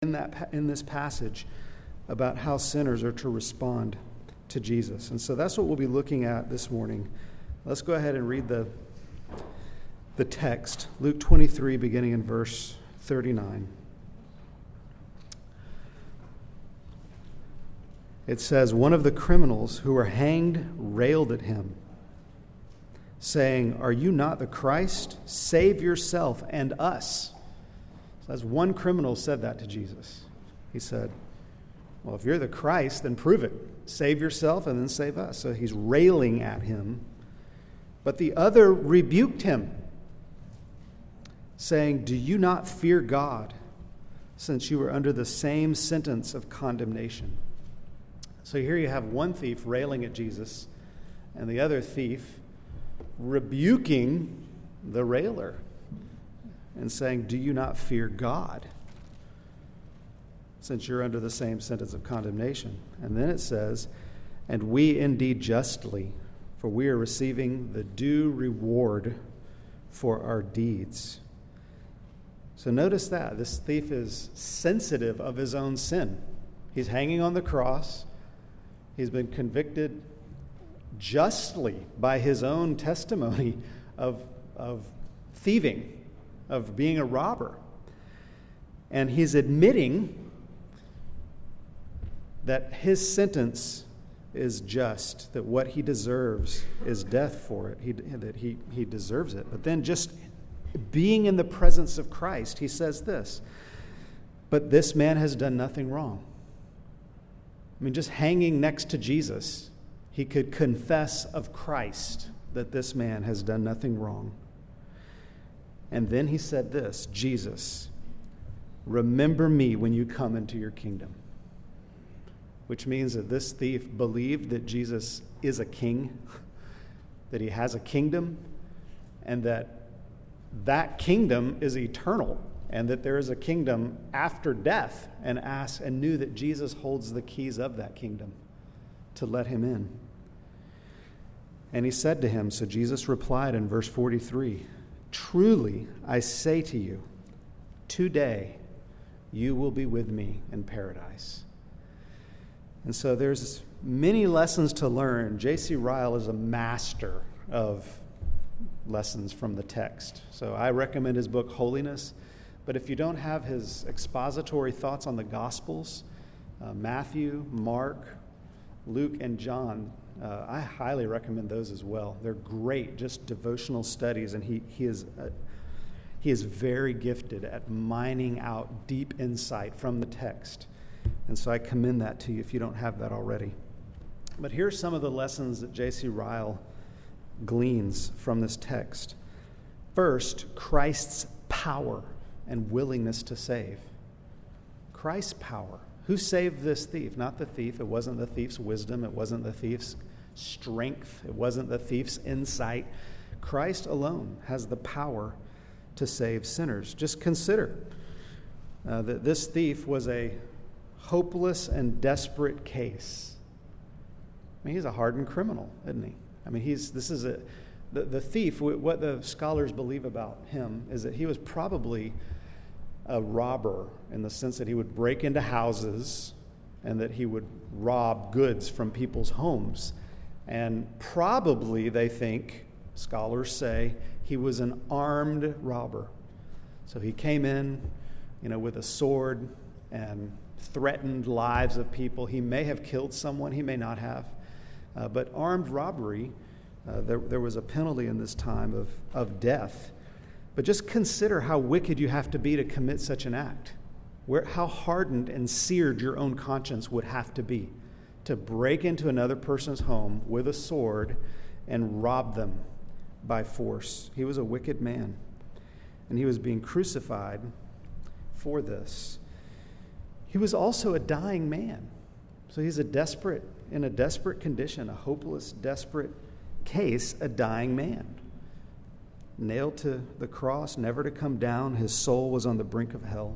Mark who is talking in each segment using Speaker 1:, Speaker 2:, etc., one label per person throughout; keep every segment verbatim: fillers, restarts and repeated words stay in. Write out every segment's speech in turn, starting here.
Speaker 1: in that in this passage about how sinners are to respond to Jesus. And so that's what we'll be looking at this morning. Let's go ahead and read the the text, Luke twenty-three, beginning in verse thirty-nine. It says, "One of the criminals who were hanged railed at him, saying, 'Are you not the Christ? Save yourself and us.'" So as one criminal said that to Jesus. He said, "Well, if you're the Christ, then prove it. Save yourself and then save us." So he's railing at him. But the other rebuked him, saying, "Do you not fear God, since you are under the same sentence of condemnation?" So here you have one thief railing at Jesus, and the other thief rebuking the railer and saying, "Do you not fear God, since you're under the same sentence of condemnation?" And then it says, "And we indeed justly, for we are receiving the due reward for our deeds." So notice that. This thief is sensitive of his own sin. He's hanging on the cross. He's been convicted justly by his own testimony of, of thieving, of being a robber. And he's admitting that his sentence is just, that what he deserves is death for it, he, that he, he deserves it. But then just being in the presence of Christ, he says this, "But this man has done nothing wrong." I mean, just hanging next to Jesus, he could confess of Christ that this man has done nothing wrong. And then he said this, "Jesus, remember me when you come into your kingdom." Which means that this thief believed that Jesus is a king, that he has a kingdom, and that that kingdom is eternal, and that there is a kingdom after death, and asked and knew that Jesus holds the keys of that kingdom to let him in. And he said to him, so Jesus replied in verse forty-three, "Truly I say to you, today you will be with me in paradise." And so there's many lessons to learn. J C Ryle is a master of lessons from the text. So I recommend his book, Holiness. But if you don't have his expository thoughts on the Gospels, uh, Matthew, Mark, Luke, and John, uh, I highly recommend those as well. They're great, just devotional studies, and he, he is uh, he is very gifted at mining out deep insight from the text. And so I commend that to you if you don't have that already. But here's some of the lessons that J C Ryle gleans from this text. First, Christ's power and willingness to save. Christ's power. Who saved this thief? Not the thief. It wasn't the thief's wisdom. It wasn't the thief's strength. It wasn't the thief's insight. Christ alone has the power to save sinners. Just consider uh, that this thief was a hopeless and desperate case. I mean, he's a hardened criminal, isn't he? I mean, he's this is a the, the thief. What the scholars believe about him is that he was probably a robber in the sense that he would break into houses and that he would rob goods from people's homes. And probably, they think, scholars say, he was an armed robber. So he came in, you know, with a sword and threatened lives of people. He may have killed someone, he may not have. Uh, but armed robbery, uh, there, there was a penalty in this time of, of death. But just consider how wicked you have to be to commit such an act. Where, how hardened and seared your own conscience would have to be to break into another person's home with a sword and rob them by force. He was a wicked man, and he was being crucified for this. He was also a dying man. So he's a desperate, in a desperate condition, a hopeless, desperate case, a dying man. Nailed to the cross, never to come down. His soul was on the brink of hell.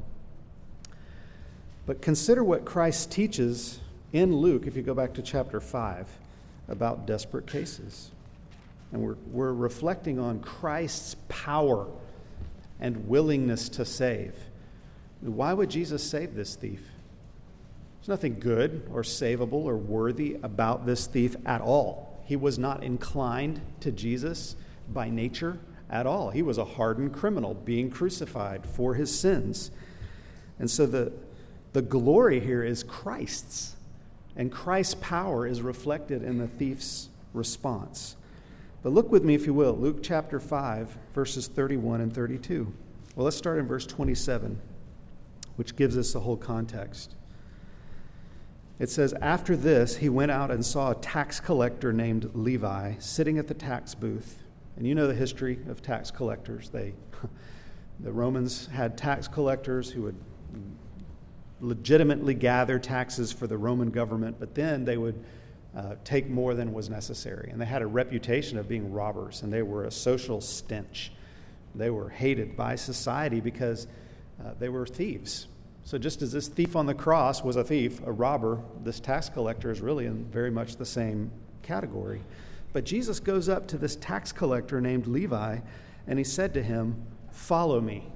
Speaker 1: But consider what Christ teaches in Luke, if you go back to chapter five, about desperate cases. And we're, we're reflecting on Christ's power and willingness to save. Why would Jesus save this thief? There's nothing good or savable or worthy about this thief at all. He was not inclined to Jesus by nature at all. He was a hardened criminal being crucified for his sins. And so the, the glory here is Christ's, and Christ's power is reflected in the thief's response. But look with me, if you will, Luke chapter five, verses thirty-one and thirty-two. Well, let's start in verse twenty-seven, which gives us the whole context. It says, "After this, he went out and saw a tax collector named Levi sitting at the tax booth." And you know the history of tax collectors. They, the Romans had tax collectors who would legitimately gather taxes for the Roman government, but then they would uh, take more than was necessary. And they had a reputation of being robbers, and they were a social stench. They were hated by society because uh, they were thieves. So just as this thief on the cross was a thief, a robber, this tax collector is really in very much the same category. But Jesus goes up to this tax collector named Levi, and he said to him, "Follow me."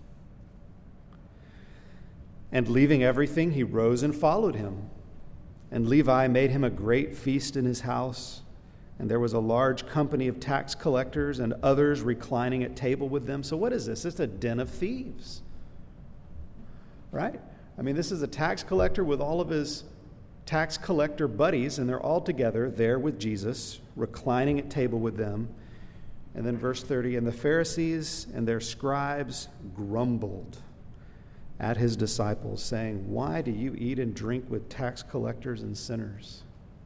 Speaker 1: And leaving everything, he rose and followed him. And Levi made him a great feast in his house, and there was a large company of tax collectors and others reclining at table with them. So what is this? It's a den of thieves, right? I mean, this is a tax collector with all of his tax collector buddies, and they're all together there with Jesus, reclining at table with them. And then verse thirty, "And the Pharisees and their scribes grumbled at his disciples, saying, 'Why do you eat and drink with tax collectors and sinners?'"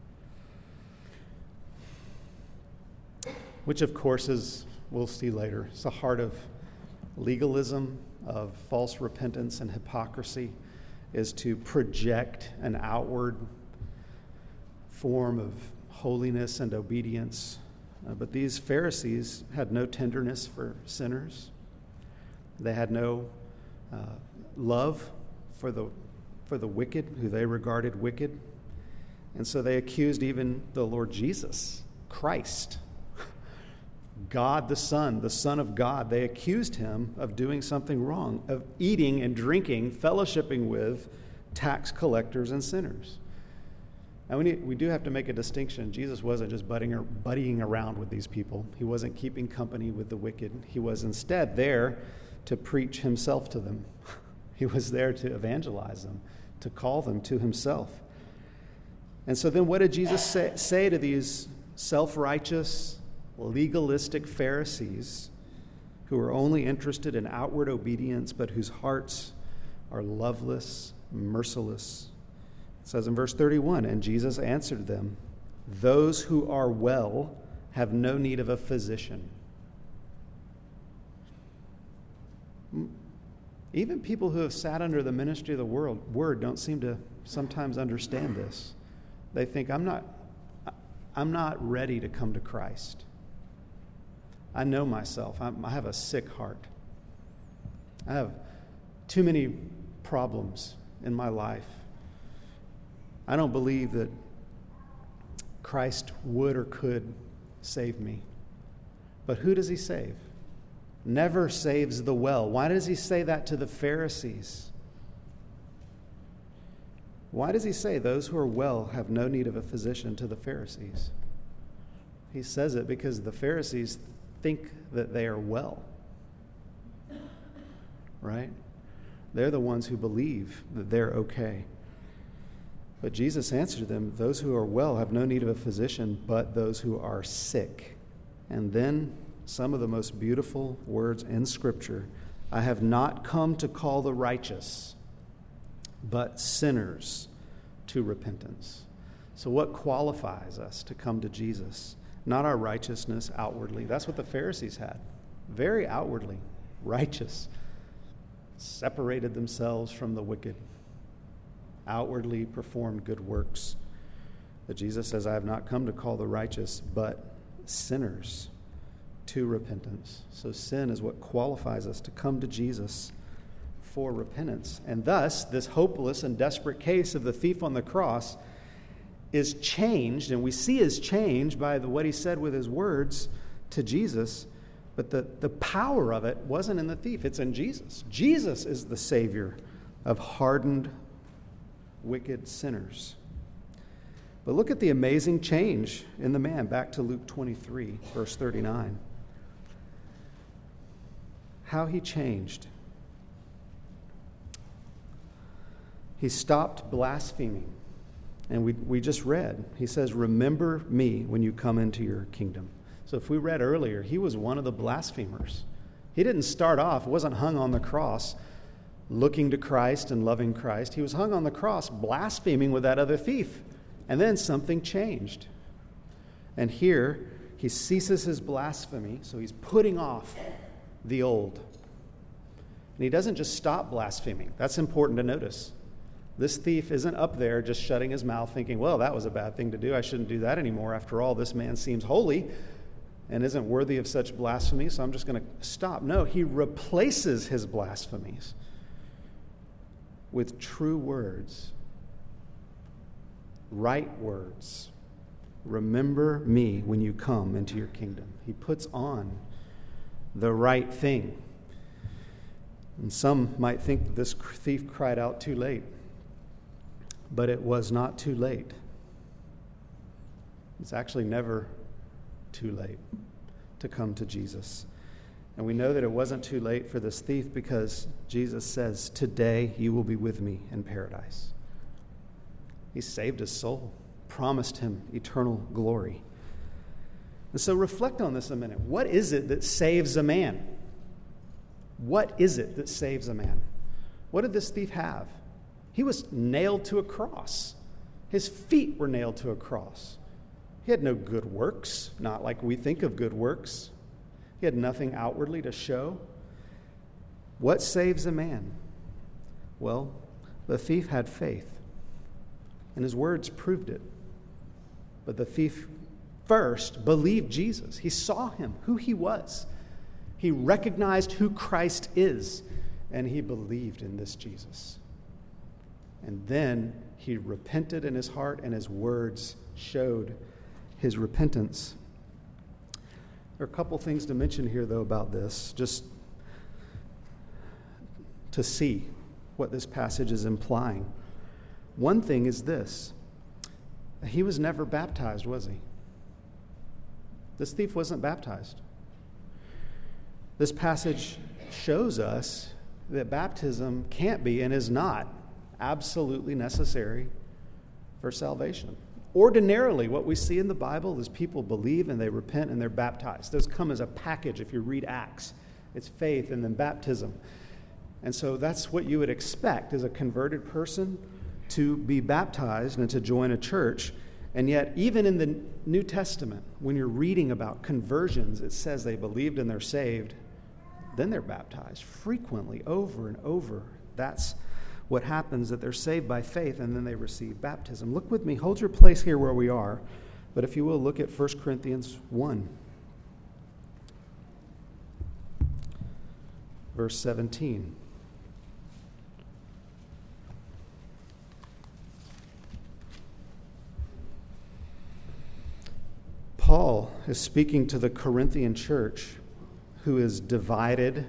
Speaker 1: Which, of course, is, we'll see later, it's the heart of legalism, of false repentance and hypocrisy, is to project an outward form of holiness and obedience. Uh, but these Pharisees had no tenderness for sinners. They had no uh, love for the for the wicked, who they regarded wicked. And so they accused even the Lord Jesus, Christ, God the Son, the Son of God. They accused him of doing something wrong, of eating and drinking, fellowshipping with tax collectors and sinners. Now, we, need, we do have to make a distinction. Jesus wasn't just budding or buddying around with these people. He wasn't keeping company with the wicked. He was instead there to preach himself to them. He was there to evangelize them, to call them to himself. And so then what did Jesus say, say to these self-righteous, legalistic Pharisees who are only interested in outward obedience, but whose hearts are loveless, merciless? It says in verse thirty-one, "And Jesus answered them, 'Those who are well have no need of a physician.'" Even people who have sat under the ministry of the world, word don't seem to sometimes understand this. They think, I'm not, I'm not ready to come to Christ. I know myself. I'm, I have a sick heart. I have too many problems in my life. I don't believe that Christ would or could save me. But who does he save? Never saves the well. Why does he say that to the Pharisees? Why does he say those who are well have no need of a physician to the Pharisees? He says it because the Pharisees think that they are well, right? They're the ones who believe that they're okay. But Jesus answered them, "Those who are well have no need of a physician, but those who are sick." And then some of the most beautiful words in Scripture, "I have not come to call the righteous, but sinners to repentance." So what qualifies us to come to Jesus? Not our righteousness outwardly. That's what the Pharisees had. Very outwardly righteous. Separated themselves from the wicked. Outwardly performed good works. But Jesus says, "I have not come to call the righteous, but sinners to repentance." So sin is what qualifies us to come to Jesus for repentance. And thus, this hopeless and desperate case of the thief on the cross is changed, and we see his change by the, what he said with his words to Jesus. But the, the power of it wasn't in the thief, it's in Jesus. Jesus is the Savior of hardened, wicked sinners. But look at the amazing change in the man. Back to Luke twenty-three, verse thirty-nine. How he changed. He stopped blaspheming. And we, we just read, he says, remember me when you come into your kingdom. So if we read earlier, he was one of the blasphemers. He didn't start off, wasn't hung on the cross looking to Christ and loving Christ. He was hung on the cross blaspheming with that other thief. And then something changed. And here, he ceases his blasphemy, so he's putting off the old. And he doesn't just stop blaspheming. That's important to notice. This thief isn't up there just shutting his mouth thinking, well, that was a bad thing to do. I shouldn't do that anymore. After all, this man seems holy and isn't worthy of such blasphemy, so I'm just going to stop. No, he replaces his blasphemies with true words, right words. Remember me when you come into your kingdom. He puts on the right thing. And some might think that this thief cried out too late. But it was not too late. It's actually never too late to come to Jesus. And we know that it wasn't too late for this thief because Jesus says, today you will be with me in paradise. He saved his soul, promised him eternal glory. And so reflect on this a minute. What is it that saves a man? What is it that saves a man? What did this thief have? He was nailed to a cross. His feet were nailed to a cross. He had no good works, not like we think of good works. He had nothing outwardly to show. What saves a man? Well, the thief had faith, and his words proved it. But the thief first believed Jesus. He saw him, who he was. He recognized who Christ is, and he believed in this Jesus. And then he repented in his heart, and his words showed his repentance. There are a couple things to mention here, though, about this, just to see what this passage is implying. One thing is this. He was never baptized, was he? This thief wasn't baptized. This passage shows us that baptism can't be and is not absolutely necessary for salvation. Ordinarily, what we see in the Bible is people believe and they repent and they're baptized. Those come as a package if you read Acts. It's faith and then baptism. And so that's what you would expect as a converted person to be baptized and to join a church. And yet, even in the New Testament, when you're reading about conversions, it says they believed and they're saved, then they're baptized frequently, over and over. That's what happens, that they're saved by faith and then they receive baptism. Look with me, hold your place here where we are, but if you will, look at First Corinthians one, verse seventeen. Paul is speaking to the Corinthian church who is divided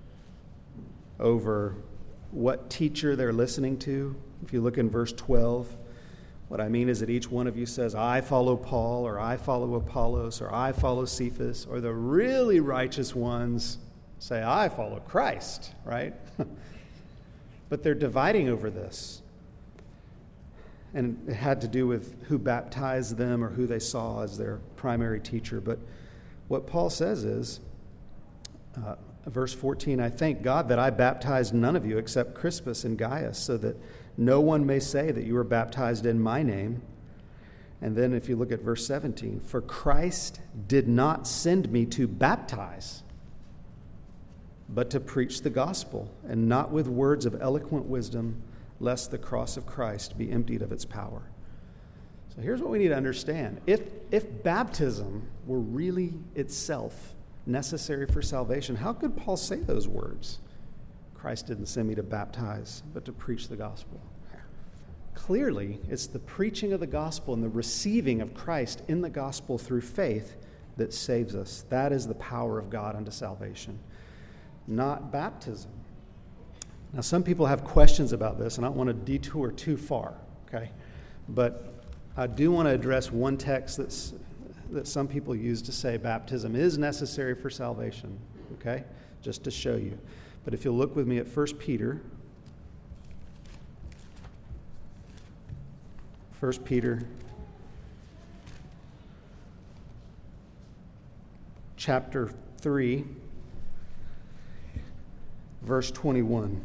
Speaker 1: over what teacher they're listening to. If you look in verse twelve, what I mean is that each one of you says, I follow Paul, or I follow Apollos, or I follow Cephas, or the really righteous ones say, I follow Christ, right? But they're dividing over this. And it had to do with who baptized them or who they saw as their primary teacher. But what Paul says is, uh, verse fourteen, I thank God that I baptized none of you except Crispus and Gaius, so that no one may say that you were baptized in my name. And then if you look at verse seventeen, for Christ did not send me to baptize, but to preach the gospel, and not with words of eloquent wisdom, lest the cross of Christ be emptied of its power. So here's what we need to understand. If, if baptism were really itself necessary for salvation, how could Paul say those words? Christ didn't send me to baptize, but to preach the gospel. Clearly, it's the preaching of the gospel and the receiving of Christ in the gospel through faith that saves us. That is the power of God unto salvation, not baptism. Now, some people have questions about this, and I don't want to detour too far, okay? But I do want to address one text that's, that some people use to say baptism is necessary for salvation, okay? Just to show you. But if you'll look with me at First Peter, First Peter chapter three, verse twenty-one.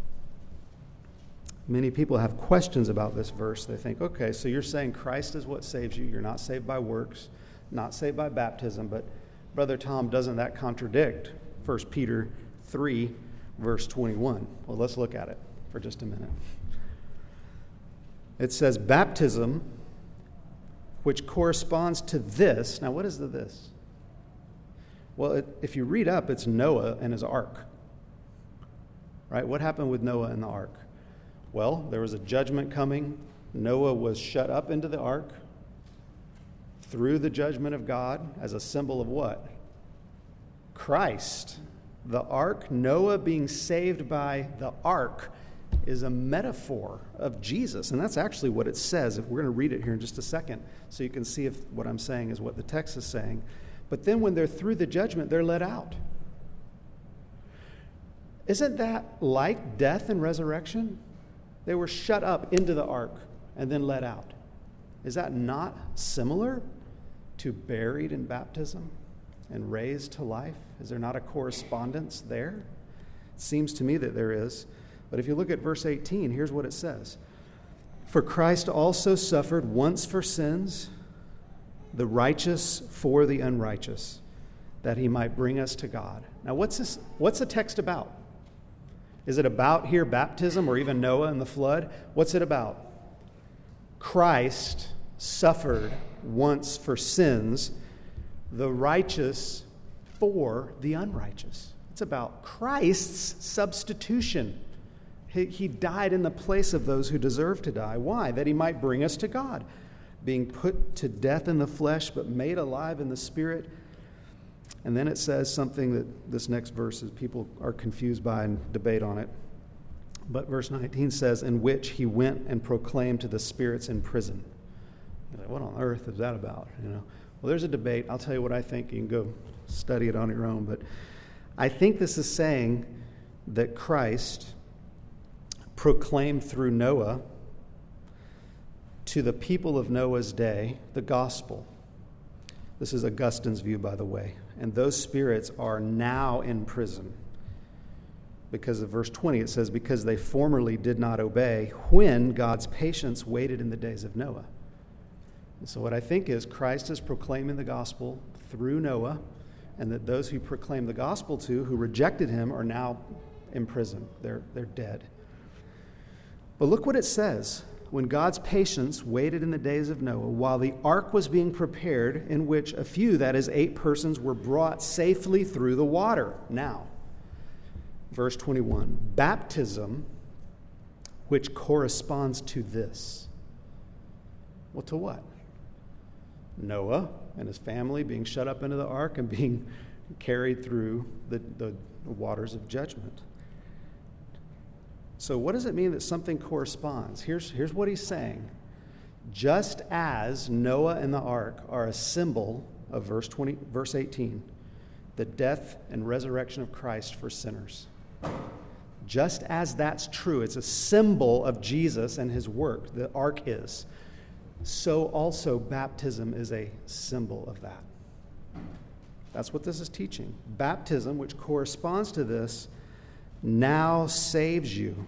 Speaker 1: Many people have questions about this verse. They think, okay, so you're saying Christ is what saves you. You're not saved by works, not saved by baptism. But Brother Tom, doesn't that contradict First Peter three, verse twenty-one? Well, let's look at it for just a minute. It says, baptism, which corresponds to this. Now, what is the this? Well, it, if you read up, it's Noah and his ark. Right? What happened with Noah and the ark? Well, there was a judgment coming. Noah was shut up into the ark through the judgment of God as a symbol of what? Christ. The ark, Noah being saved by the ark, is a metaphor of Jesus. And that's actually what it says. If we're going to read it here in just a second so you can see if what I'm saying is what the text is saying. But then when they're through the judgment, they're let out. Isn't that like death and resurrection? They were shut up into the ark and then let out. Is that not similar to buried in baptism and raised to life? Is there not a correspondence there? It seems to me that there is. But if you look at verse eighteen, here's what it says. For Christ also suffered once for sins, the righteous for the unrighteous, that he might bring us to God. Now, what's this? What's the text about? Is it about here baptism or even Noah and the flood? What's it about? Christ suffered once for sins, the righteous for the unrighteous. It's about Christ's substitution. He, he died in the place of those who deserve to die. Why? That he might bring us to God, being put to death in the flesh but made alive in the spirit. And then it says something that this next verse is people are confused by and debate on it. But verse nineteen says, in which he went and proclaimed to the spirits in prison. You're like, what on earth is that about? You know. Well, there's a debate. I'll tell you what I think. You can go study it on your own. But I think this is saying that Christ proclaimed through Noah to the people of Noah's day the gospel. This is Augustine's view, by the way. And those spirits are now in prison. Because of verse twenty, it says, because they formerly did not obey when God's patience waited in the days of Noah. And so what I think is Christ is proclaiming the gospel through Noah, and that those who proclaim the gospel to, who rejected him, are now in prison. They're, they're dead. But look what it says. When God's patience waited in the days of Noah, while the ark was being prepared, in which a few, that is, eight persons, were brought safely through the water. Now, verse twenty-one, baptism, which corresponds to this. Well, to what? Noah and his family being shut up into the ark and being carried through the, the waters of judgment. So what does it mean that something corresponds? Here's, here's what he's saying. Just as Noah and the ark are a symbol of verse twenty, verse eighteen, the death and resurrection of Christ for sinners. Just as that's true, it's a symbol of Jesus and his work, the ark is. So also baptism is a symbol of that. That's what this is teaching. Baptism, which corresponds to this, now saves you.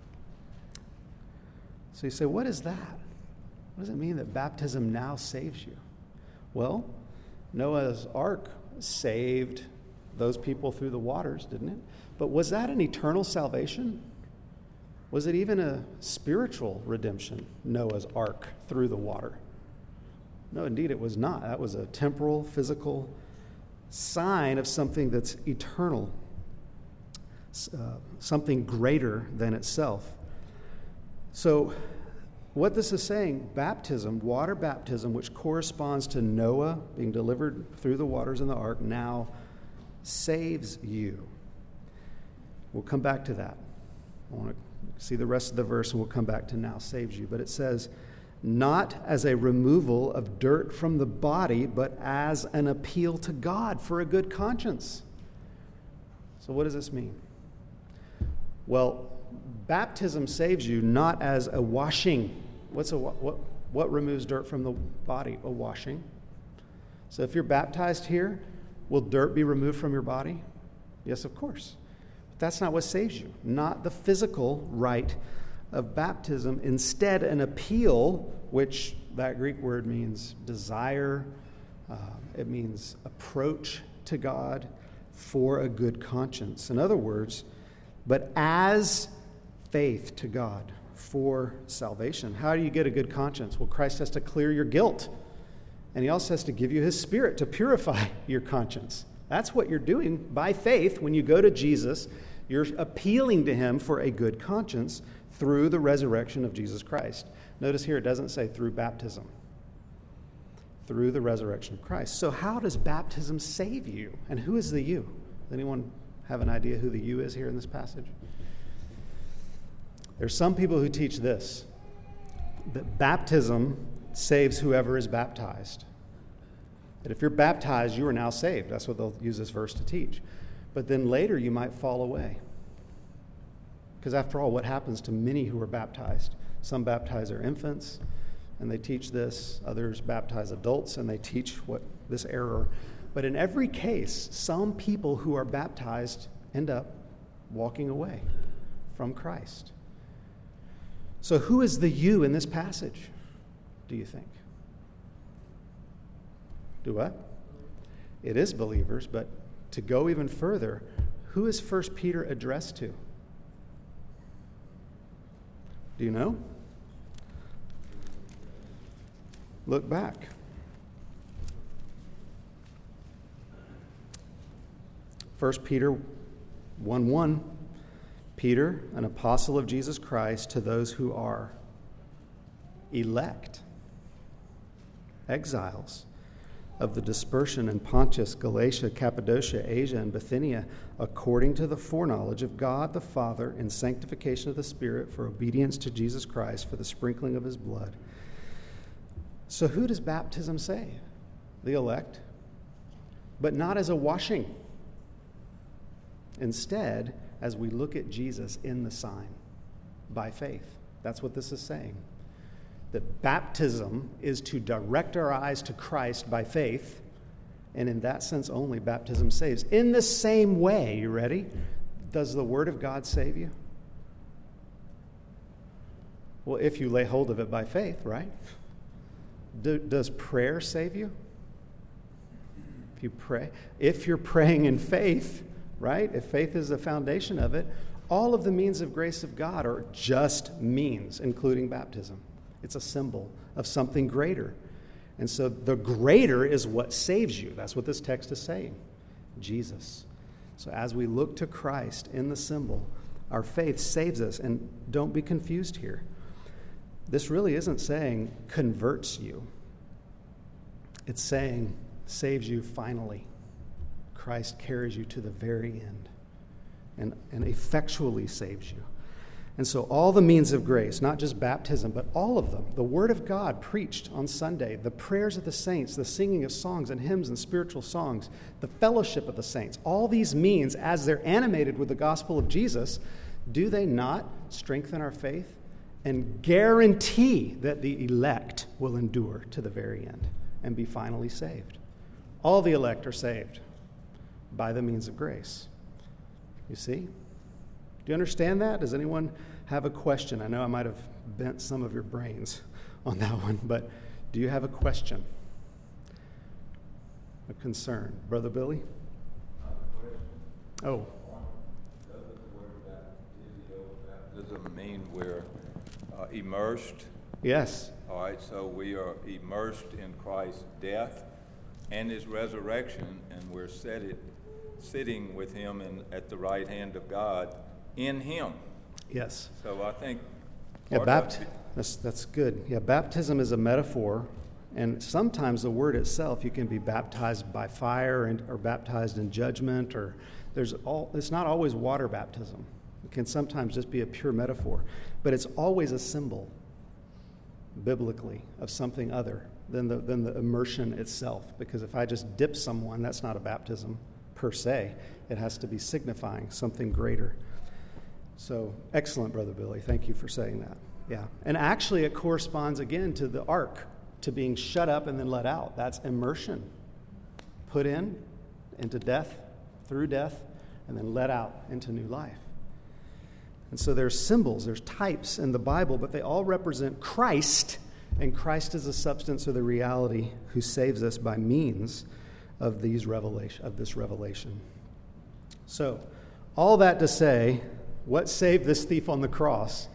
Speaker 1: So you say, what is that? What does it mean that baptism now saves you? Well, Noah's ark saved those people through the waters, didn't it? But was that an eternal salvation? Was it even a spiritual redemption, Noah's ark through the water? No, indeed it was not. That was a temporal, physical sign of something that's eternal. Uh, something greater than itself. So what this is saying, baptism, water baptism, which corresponds to Noah being delivered through the waters in the ark, now saves you. We'll come back to that. I want to see the rest of the verse, and we'll come back to now saves you. But it says, not as a removal of dirt from the body, but as an appeal to God for a good conscience. So what does this mean? Well, baptism saves you not as a washing. What's a what? What removes dirt from the body? A washing. So if you're baptized here, will dirt be removed from your body? Yes, of course. But that's not what saves you. Not the physical rite of baptism. Instead, an appeal, which that Greek word means desire, uh, it means approach to God for a good conscience. In other words, but as faith to God for salvation. How do you get a good conscience? Well, Christ has to clear your guilt. And he also has to give you his Spirit to purify your conscience. That's what you're doing by faith. When you go to Jesus, you're appealing to him for a good conscience through the resurrection of Jesus Christ. Notice here it doesn't say through baptism. Through the resurrection of Christ. So how does baptism save you? And who is the you? Does anyone have an idea who the you is here in this passage? There's some people who teach this, that baptism saves whoever is baptized. That if you're baptized, you are now saved. That's what they'll use this verse to teach. But then later you might fall away. Because after all, what happens to many who are baptized? Some baptize their infants, and they teach this. Others baptize adults, and they teach what this error. But in every case, some people who are baptized end up walking away from Christ. So who is the you in this passage, do you think? Do what? It is believers, but to go even further, who is First Peter addressed to? Do you know? Look back. First Peter one one. Peter, an apostle of Jesus Christ, to those who are elect, exiles of the dispersion in Pontus, Galatia, Cappadocia, Asia, and Bithynia, according to the foreknowledge of God the Father in sanctification of the Spirit for obedience to Jesus Christ for the sprinkling of his blood. So who does baptism save? The elect, but not as a washing. Instead, as we look at Jesus in the sign, by faith. That's what this is saying. That baptism is to direct our eyes to Christ by faith, and in that sense only, baptism saves. In the same way, you ready? Does the Word of God save you? Well, if you lay hold of it by faith, right? Do, does prayer save you? If you pray, if you're praying in faith, right? If faith is the foundation of it, all of the means of grace of God are just means, including baptism. It's a symbol of something greater. And so the greater is what saves you. That's what this text is saying. Jesus. So as we look to Christ in the symbol, our faith saves us. And don't be confused here. This really isn't saying converts you. It's saying saves you finally. Christ carries you to the very end and, and effectually saves you. And so all the means of grace, not just baptism, but all of them, the Word of God preached on Sunday, the prayers of the saints, the singing of songs and hymns and spiritual songs, the fellowship of the saints, all these means, as they're animated with the gospel of Jesus, do they not strengthen our faith and guarantee that the elect will endure to the very end and be finally saved? All the elect are saved by the means of grace. You see? Do you understand that? Does anyone have a question? I know I might have bent some of your brains on that one, but do you have a question? A concern? Brother Billy? Oh.
Speaker 2: Doesn't the word baptism mean we're uh, immersed?
Speaker 1: Yes.
Speaker 2: All right, so we are immersed in Christ's death and his resurrection, and we're seated, sitting with him in, at the right hand of God in him.
Speaker 1: Yes.
Speaker 2: So I think...
Speaker 1: Yeah, bapt- that's, that's good. Yeah, baptism is a metaphor, and sometimes the word itself, you can be baptized by fire and, or baptized in judgment, or there's all. It's not always water baptism. It can sometimes just be a pure metaphor, but it's always a symbol, biblically, of something other than the, than the immersion itself. Because if I just dip someone, that's not a baptism per se. It has to be signifying something greater. So, excellent, Brother Billy. Thank you for saying that. Yeah. And actually, it corresponds again to the ark, to being shut up and then let out. That's immersion. Put in into death, through death, and then let out into new life. And so there's symbols, there's types in the Bible, but they all represent Christ, and Christ is the substance or the reality who saves us by means of these revelation of this revelation. So, all that to say, what saved this thief on the cross?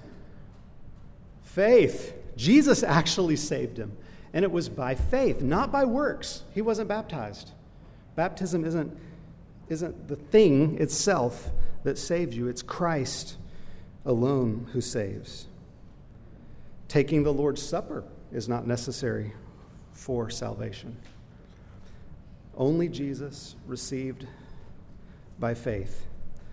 Speaker 1: Faith. Jesus actually saved him, and it was by faith, not by works. He wasn't baptized. Baptism isn't, isn't the thing itself that saves you. It's Christ alone who saves. Taking the Lord's Supper is not necessary for salvation. Only Jesus received by faith.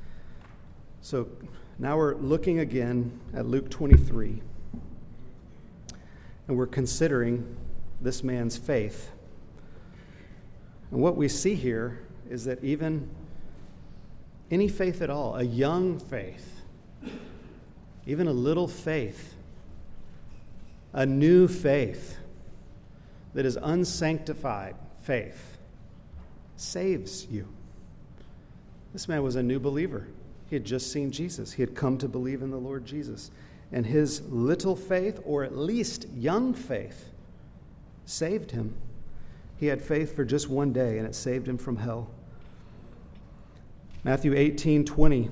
Speaker 1: So now we're looking again at Luke twenty-three, and we're considering this man's faith. And what we see here is that even any faith at all, a young faith, even a little faith, a new faith that is unsanctified faith, saves you. This man was a new believer. He had just seen Jesus. He had come to believe in the Lord Jesus. And his little faith, or at least young faith, saved him. He had faith for just one day, and it saved him from hell. Matthew eighteen twenty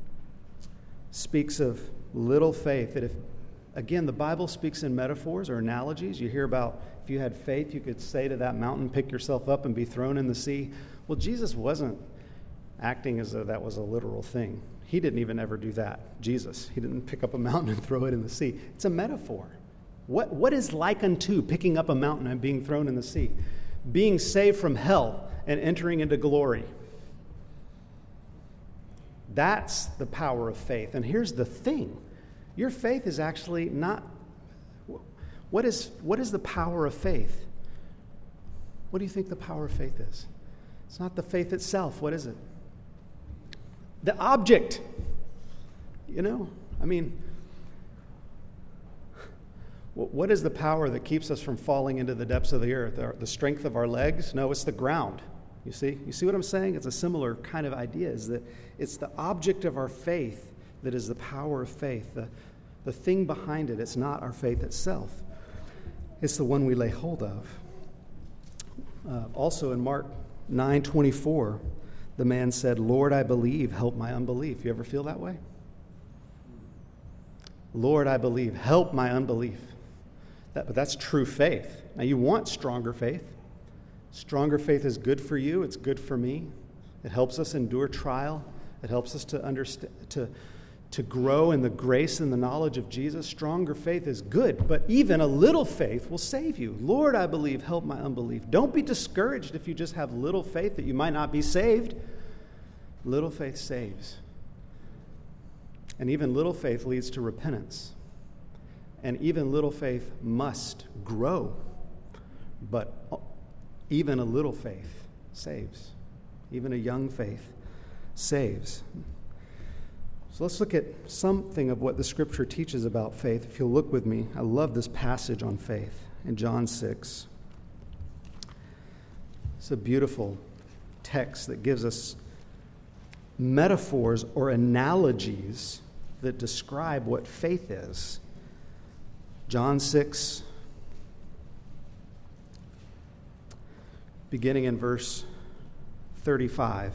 Speaker 1: speaks of little faith. That if, again, the Bible speaks in metaphors or analogies. You hear about if you had faith, you could say to that mountain, pick yourself up and be thrown in the sea. Well, Jesus wasn't acting as though that was a literal thing. He didn't even ever do that. Jesus, he didn't pick up a mountain and throw it in the sea. It's a metaphor. What, what is like unto picking up a mountain and being thrown in the sea? Being saved from hell and entering into glory. That's the power of faith. And here's the thing. Your faith is actually not... What is, what is the power of faith? What do you think the power of faith is? It's not the faith itself. What is it? The object. You know? I mean... What is the power that keeps us from falling into the depths of the earth? The strength of our legs? No, it's the ground. You see? You see what I'm saying? It's a similar kind of idea, is that it's the object of our faith that is the power of faith. The, the thing behind it, it's not our faith itself. It's the one we lay hold of. Uh, also in Mark nine twenty-four, the man said, Lord, I believe, help my unbelief. You ever feel that way? Lord, I believe, help my unbelief. That, but that's true faith. Now, you want stronger faith. Stronger faith is good for you. It's good for me. It helps us endure trial. It helps us to understand, to, to grow in the grace and the knowledge of Jesus. Stronger faith is good, but even a little faith will save you. Lord, I believe, help my unbelief. Don't be discouraged if you just have little faith that you might not be saved. Little faith saves. And even little faith leads to repentance. And even little faith must grow. But even a little faith saves. Even a young faith saves. So let's look at something of what the Scripture teaches about faith. If you'll look with me, I love this passage on faith in John six. It's a beautiful text that gives us metaphors or analogies that describe what faith is. John six, beginning in verse thirty-five.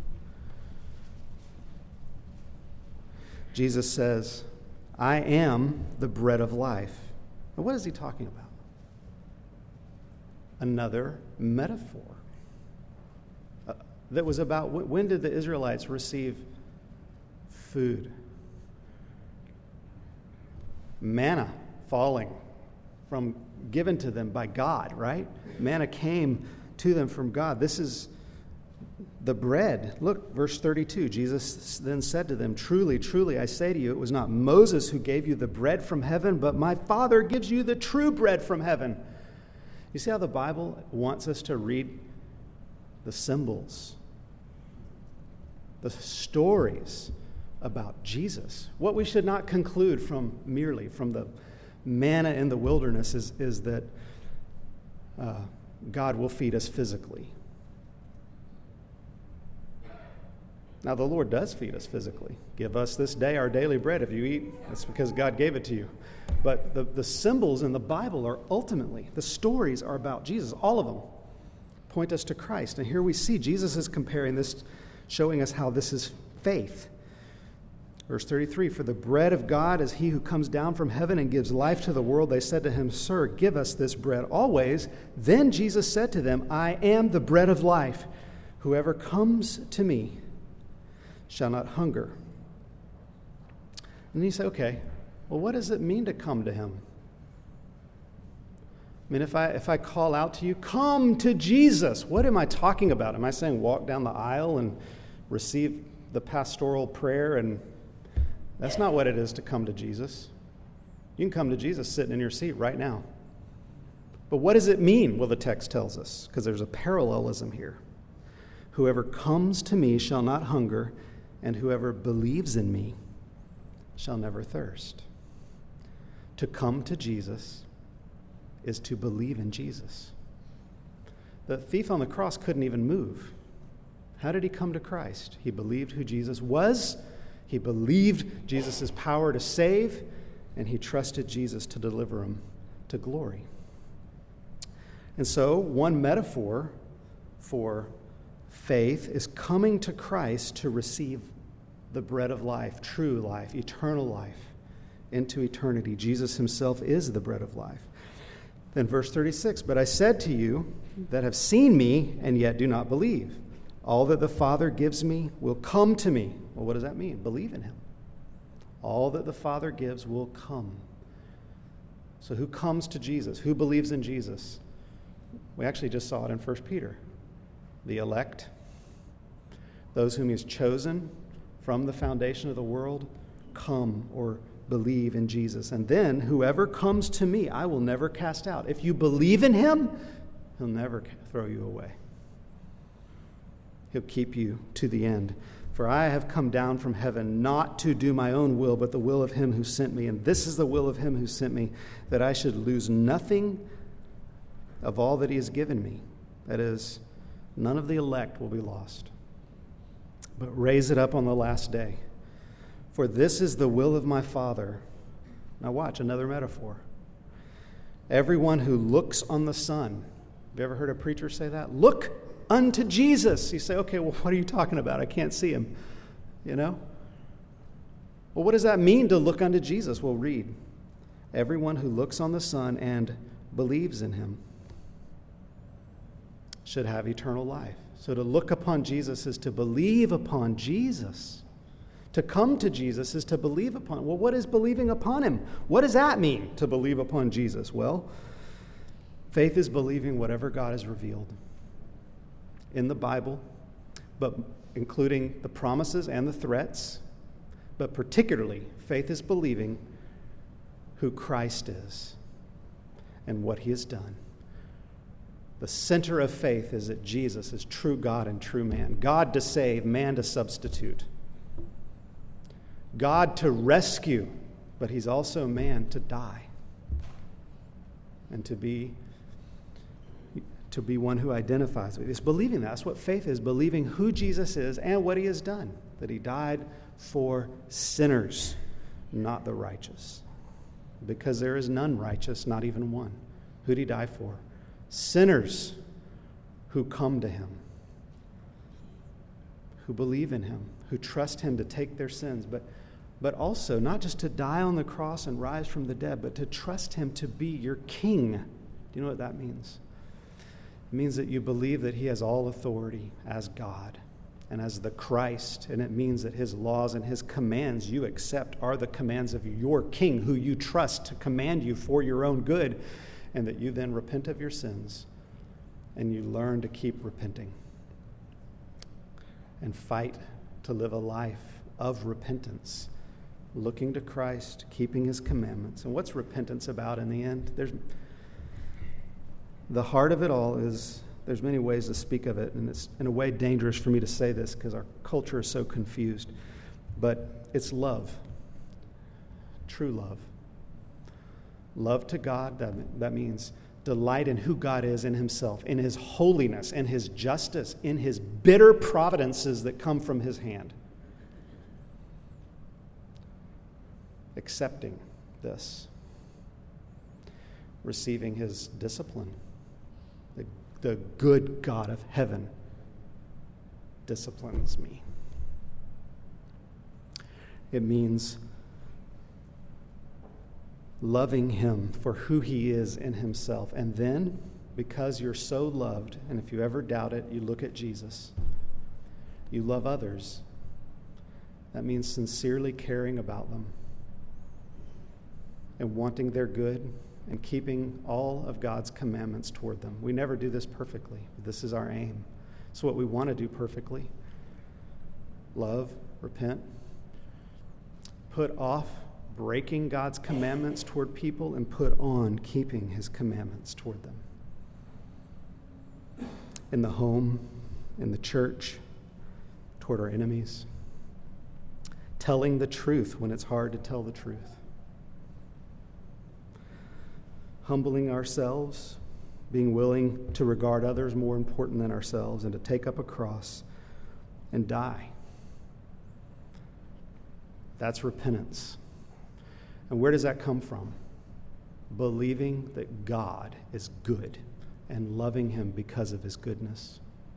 Speaker 1: Jesus says, I am the bread of life. Now, what is he talking about? Another metaphor uh, that was about when did the Israelites receive food? Manna falling from, given to them by God, right? Manna came to them from God. This is, the bread. Look, verse thirty-two, Jesus then said to them, "Truly, truly, I say to you, it was not Moses who gave you the bread from heaven, but my Father gives you the true bread from heaven." You see how the Bible wants us to read the symbols, the stories about Jesus. What we should not conclude from merely from the manna in the wilderness is, is that uh, God will feed us physically. Now, the Lord does feed us physically. Give us this day our daily bread. If you eat, that's because God gave it to you. But the, the symbols in the Bible are ultimately, the stories are about Jesus. All of them point us to Christ. And here we see Jesus is comparing this, showing us how this is faith. Verse thirty-three, "For the bread of God is he who comes down from heaven and gives life to the world. They said to him, 'Sir, give us this bread always.' Then Jesus said to them, 'I am the bread of life. Whoever comes to me shall not hunger.'" And you say, okay, well, what does it mean to come to him? I mean, if I if I call out to you, "Come to Jesus," what am I talking about? Am I saying walk down the aisle and receive the pastoral prayer? And that's not what it is to come to Jesus. You can come to Jesus sitting in your seat right now. But what does it mean? Well, the text tells us, because there's a parallelism here. "Whoever comes to me shall not hunger, and whoever believes in me shall never thirst." To come to Jesus is to believe in Jesus. The thief on the cross couldn't even move. How did he come to Christ? He believed who Jesus was, he believed Jesus' power to save, and he trusted Jesus to deliver him to glory. And so, one metaphor for faith is coming to Christ to receive the bread of life, true life, eternal life, into eternity. Jesus himself is the bread of life. Then verse thirty-six, "But I said to you that have seen me and yet do not believe. All that the Father gives me will come to me." Well, what does that mean? Believe in him. All that the Father gives will come. So who comes to Jesus? Who believes in Jesus? We actually just saw it in First Peter. The elect, those whom he has chosen from the foundation of the world, come or believe in Jesus. And then, "Whoever comes to me, I will never cast out." If you believe in him, he'll never throw you away. He'll keep you to the end. "For I have come down from heaven not to do my own will, but the will of him who sent me. And this is the will of him who sent me, that I should lose nothing of all that he has given me." That is, none of the elect will be lost, but raise it up on the last day. "For this is the will of my Father." Now watch, another metaphor. "Everyone who looks on the Son." Have you ever heard a preacher say that? Look unto Jesus. You say, okay, well, what are you talking about? I can't see him. You know? Well, what does that mean to look unto Jesus? Well, read. "Everyone who looks on the Son and believes in him should have eternal life." So to look upon Jesus is to believe upon Jesus. To come to Jesus is to believe upon. Well, what is believing upon him? What does that mean, to believe upon Jesus? Well, faith is believing whatever God has revealed in the Bible, but including the promises and the threats. But particularly, faith is believing who Christ is and what he has done. The center of faith is that Jesus is true God and true man. God to save, man to substitute. God to rescue, but he's also man to die. And to be to be one who identifies with. It's believing that. That's what faith is, believing who Jesus is and what he has done. That he died for sinners, not the righteous. Because there is none righteous, not even one. Who did he die for? Sinners who come to him, who believe in him, who trust him to take their sins, but but also not just to die on the cross and rise from the dead, but to trust him to be your king. Do you know what that means? It means that you believe that he has all authority as God and as the Christ, and it means that his laws and his commands you accept are the commands of your king, who you trust to command you for your own good, and that you then repent of your sins and you learn to keep repenting. and fight to live a life of repentance, looking to Christ, keeping his commandments. And what's repentance about in the end? There's the heart of it all is, there's many ways to speak of it, and it's in a way dangerous for me to say this because our culture is so confused. But it's love, true love. Love to God, that, that means delight in who God is in himself, in his holiness, in his justice, in his bitter providences that come from his hand. Accepting this, receiving his discipline. The, the good God of heaven disciplines me. It means loving him for who he is in himself. And then, because you're so loved, and if you ever doubt it, you look at Jesus. You love others. That means sincerely caring about them and wanting their good and keeping all of God's commandments toward them. We never do this perfectly, but this is our aim. It's what we want to do perfectly. Love, repent, put off breaking God's commandments toward people, and put on keeping his commandments toward them. In the home, in the church, toward our enemies. Telling the truth when it's hard to tell the truth. Humbling ourselves, being willing to regard others more important than ourselves, and to take up a cross and die. That's repentance. And where does that come from? Believing that God is good and loving him because of his goodness.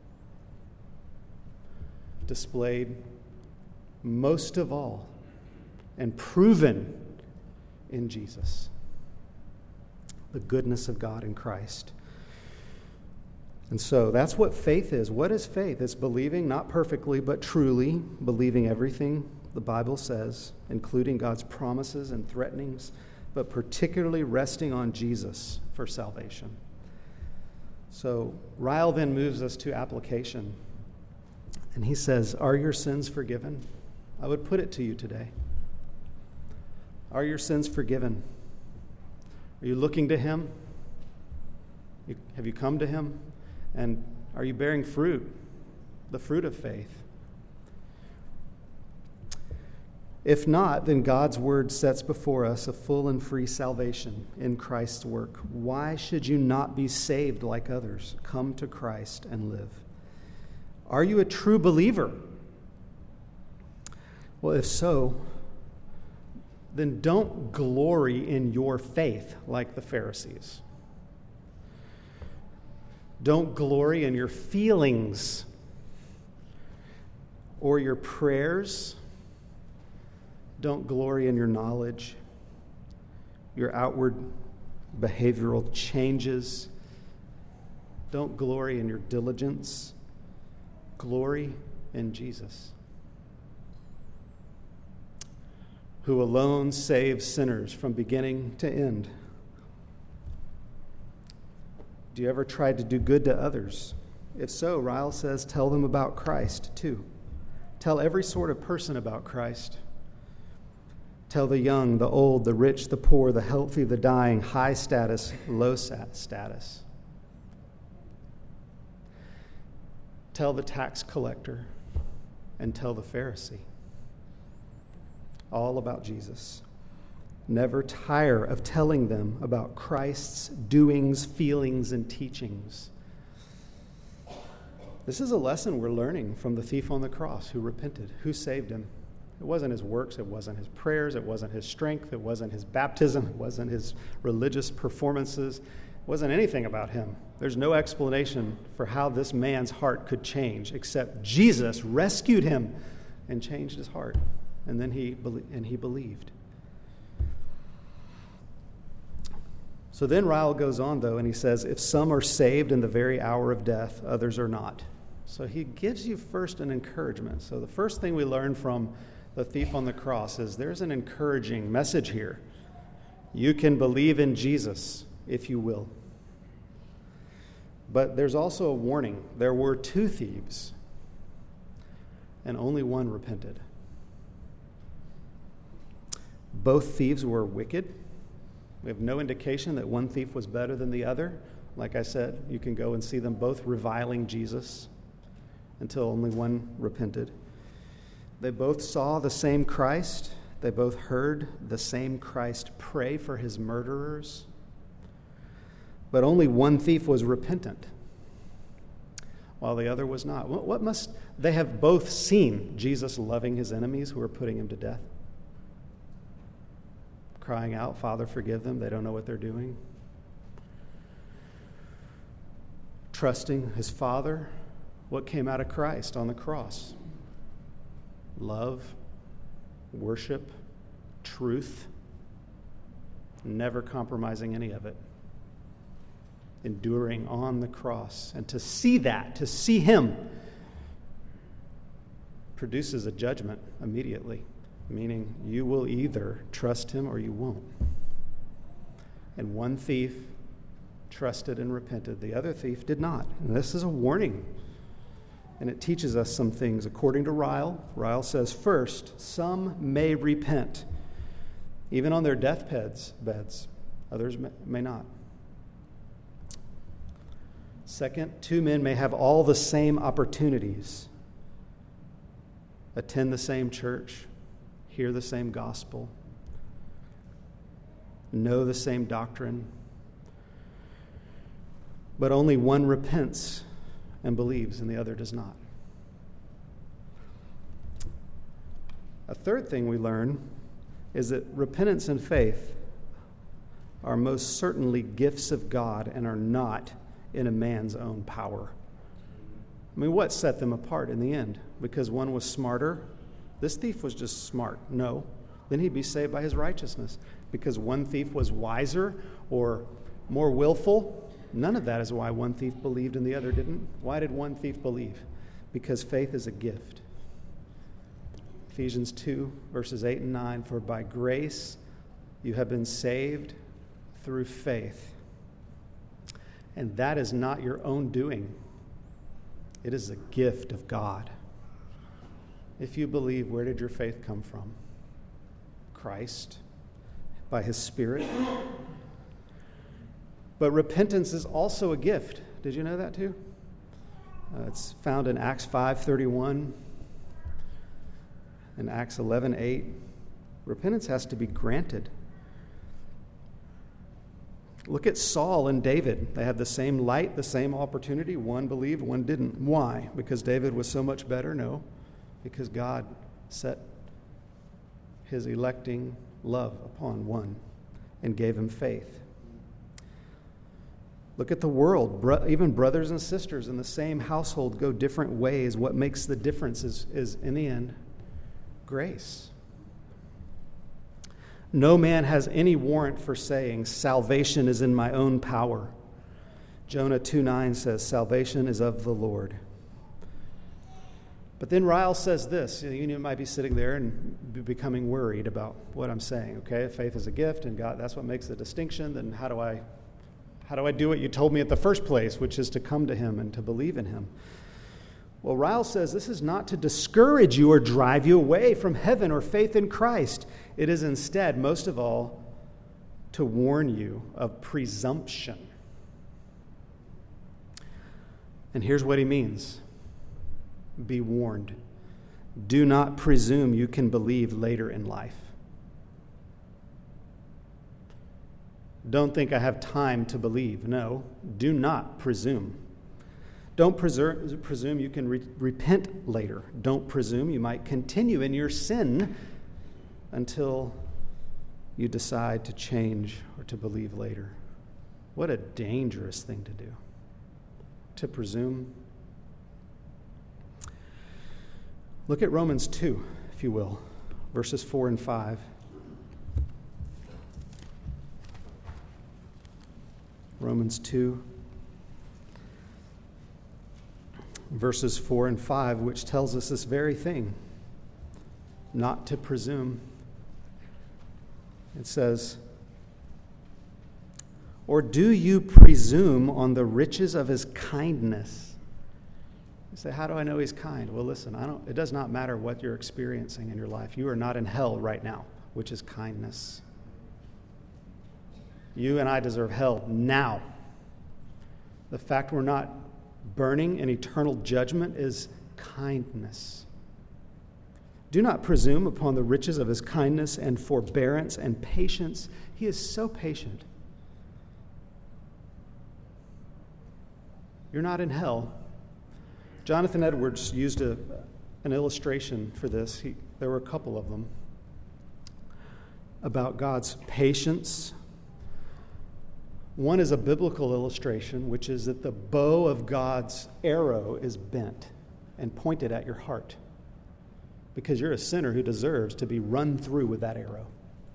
Speaker 1: Displayed most of all and proven in Jesus. The goodness of God in Christ. And so that's what faith is. What is faith? It's believing, not perfectly, but truly, believing everything the Bible says, including God's promises and threatenings, but particularly resting on Jesus for salvation. So Ryle then moves us to application. And he says, are your sins forgiven? I would put it to you today. Are your sins forgiven? Are you looking to him? You, have you come to him? And are you bearing fruit, the fruit of faith? If not, then God's word sets before us a full and free salvation in Christ's work. Why should you not be saved like others? Come to Christ and live. Are you a true believer? Well, if so, then don't glory in your faith like the Pharisees. Don't glory in your feelings or your prayers. Don't glory in your knowledge, your outward behavioral changes. Don't glory in your diligence. Glory in Jesus, who alone saves sinners from beginning to end. Do you ever try to do good to others? If so, Ryle says, tell them about Christ too. Tell every sort of person about Christ. Tell the young, the old, the rich, the poor, the healthy, the dying, high status, low status. Tell the tax collector and tell the Pharisee. All about Jesus. Never tire of telling them about Christ's doings, feelings, and teachings. This is a lesson we're learning from the thief on the cross who repented, who saved him. It wasn't his works, it wasn't his prayers, it wasn't his strength, it wasn't his baptism, it wasn't his religious performances, it wasn't anything about him. There's no explanation for how this man's heart could change except Jesus rescued him and changed his heart. And then he and he believed. So then Ryle goes on, though, and he says, if some are saved in the very hour of death, others are not. So he gives you first an encouragement. So the first thing we learn from the thief on the cross is there's an encouraging message here. You can believe in Jesus if you will. But there's also a warning. There were two thieves. and only one repented. Both thieves were wicked. We have no indication that one thief was better than the other. Like I said, you can go and see them both reviling Jesus until only one repented. They both saw the same Christ. They both heard the same Christ pray for his murderers. But only one thief was repentant, while the other was not. What must they have both seen Jesus loving his enemies who were putting him to death? Crying out, "Father, forgive them. They don't know what they're doing." Trusting his Father. What came out of Christ on the cross? Love, worship, truth, never compromising any of it. Enduring on the cross. And to see that, to see him, produces a judgment immediately, meaning you will either trust him or you won't. And one thief trusted and repented. The other thief did not. And this is a warning. And it teaches us some things. According to Ryle, Ryle says, first, some may repent, even on their deathbeds, beds. Others may, may not. Second, two men may have all the same opportunities, attend the same church, hear the same gospel, know the same doctrine, but only one repents and believes, and the other does not. A third thing we learn is that repentance and faith are most certainly gifts of God and are not in a man's own power. I mean, what set them apart in the end? Because one was smarter? This thief was just smart. No. Then he'd be saved by his righteousness. Because one thief was wiser or more willful? None of that is why one thief believed and the other didn't. Why did one thief believe? Because faith is a gift. Ephesians two, verses eight and nine, for by grace you have been saved through faith. And that is not your own doing. It is a gift of God. If you believe, where did your faith come from? Christ, by his Spirit. But repentance is also a gift. Did you know that too? Uh, it's found in Acts five thirty-one and Acts eleven eight. Repentance has to be granted. Look at Saul and David. They had the same light, the same opportunity. One believed, one didn't. Why? Because David was so much better? No. Because God set his electing love upon one and gave him faith. Look at the world. Bro- even brothers and sisters in the same household go different ways. What makes the difference is, is in the end, grace. No man has any warrant for saying, salvation is in my own power. Jonah two nine says, salvation is of the Lord. But then Ryle says this. You might be sitting there and be becoming worried about what I'm saying. Okay, if faith is a gift and God, that's what makes the distinction, then how do I How do I do what you told me at the first place, which is to come to him and to believe in him? Well, Ryle says this is not to discourage you or drive you away from heaven or faith in Christ. It is instead, most of all, to warn you of presumption. And here's what he means. Be warned. Do not presume you can believe later in life. Don't think I have time to believe. No, do not presume. Don't preser- presume you can re- repent later. Don't presume you might continue in your sin until you decide to change or to believe later. What a dangerous thing to do, to presume. Look at Romans two, if you will, verses four and five. Romans two, verses four and five, which tells us this very thing, not to presume. It says, or do you presume on the riches of his kindness You say, how do I know he's kind? Well, listen, I don't. It does not matter what you're experiencing in your life. You are not in hell right now, which is kindness. You and I deserve hell now. The fact we're not burning in eternal judgment is kindness. Do not presume upon the riches of his kindness and forbearance and patience. He is so patient. You're not in hell. Jonathan Edwards used a, an illustration for this. He, there were a couple of them about God's patience. One is a biblical illustration, which is that the bow of God's arrow is bent and pointed at your heart because you're a sinner who deserves to be run through with that arrow.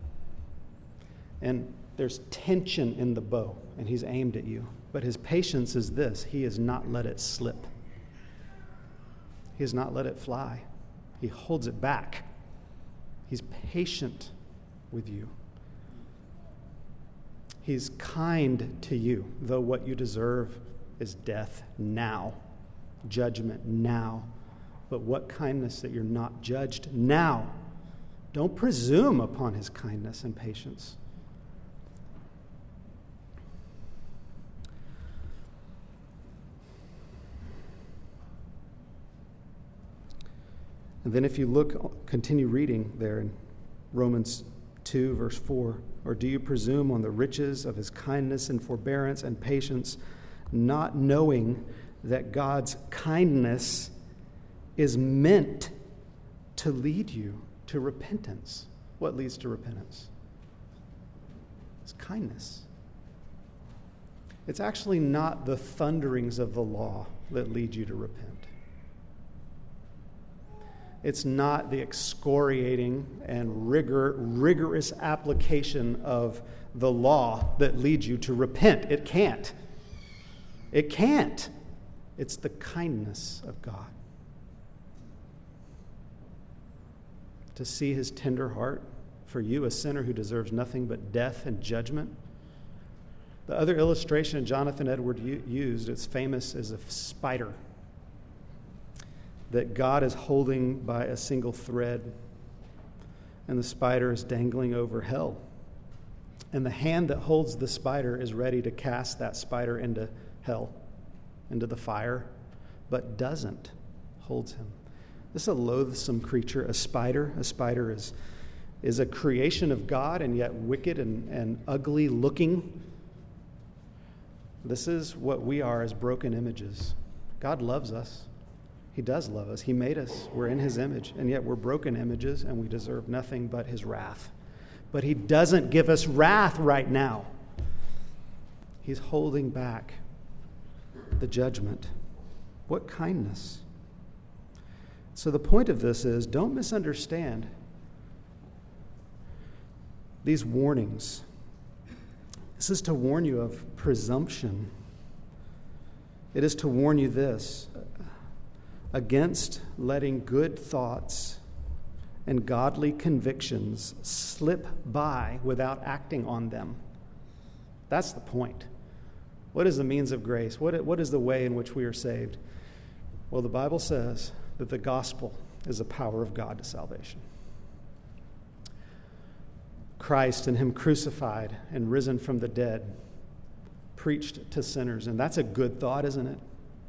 Speaker 1: And there's tension in the bow, and he's aimed at you. But his patience is this: he has not let it slip. He has not let it fly. He holds it back. He's patient with you. He's kind to you, though what you deserve is death now, judgment now. But what kindness that you're not judged now. Don't presume upon his kindness and patience. And then if you look, continue reading there in Romans two, verse four, or do you presume on the riches of his kindness and forbearance and patience, not knowing that God's kindness is meant to lead you to repentance? What leads to repentance? It's kindness. It's actually not the thunderings of the law that lead you to repent. It's not the excoriating and rigor, rigorous application of the law that leads you to repent. It can't. It can't. It's the kindness of God. To see his tender heart for you, a sinner who deserves nothing but death and judgment. The other illustration Jonathan Edwards used, it's famous as a spider that God is holding by a single thread, and the spider is dangling over hell. And the hand that holds the spider is ready to cast that spider into hell, into the fire, but doesn't, holds him. This is a loathsome creature, a spider. A spider is, is a creation of God, and yet wicked and, and ugly looking. This is what we are as broken images. God loves us. He does love us. He made us. We're in his image, and yet we're broken images, and we deserve nothing but his wrath. But he doesn't give us wrath right now. He's holding back the judgment. What kindness. So the point of this is, don't misunderstand these warnings. This is to warn you of presumption. It is to warn you this: against letting good thoughts and godly convictions slip by without acting on them. That's the point. What is the means of grace? What, what is the way in which we are saved? Well, the Bible says that the gospel is the power of God to salvation. Christ and him crucified and risen from the dead preached to sinners, and that's a good thought, isn't it?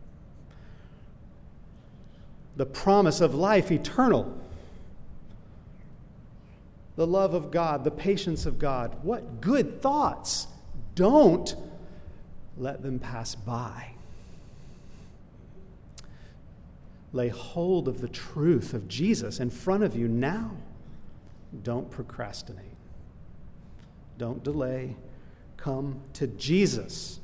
Speaker 1: The promise of life eternal, the love of God, the patience of God. What good thoughts. Don't let them pass by. Lay hold of the truth of Jesus in front of you now. Don't procrastinate. Don't delay. Come to Jesus.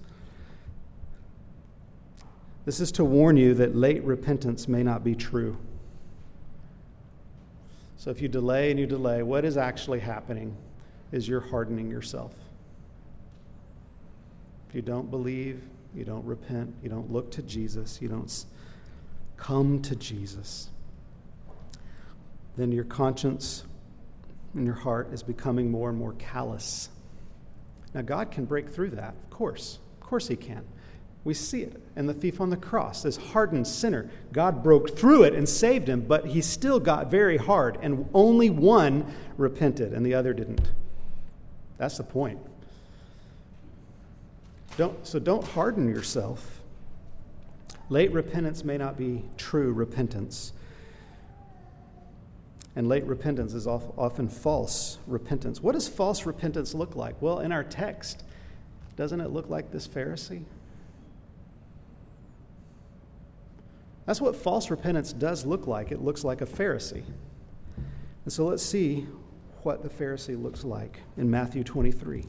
Speaker 1: This is to warn you that late repentance may not be true. So if you delay and you delay, what is actually happening is you're hardening yourself. If you don't believe, you don't repent, you don't look to Jesus, you don't come to Jesus, then your conscience and your heart is becoming more and more callous. Now, God can break through that, of course. Of course he can. We see it in the thief on the cross, this hardened sinner. God broke through it and saved him, but he still got very hard, and only one repented, and the other didn't. That's the point. Don't, so don't harden yourself. Late repentance may not be true repentance. And late repentance is often false repentance. What does false repentance look like? Well, in our text, doesn't it look like this Pharisee? That's what false repentance does look like. It looks like a Pharisee. And so let's see what the Pharisee looks like in Matthew twenty-three,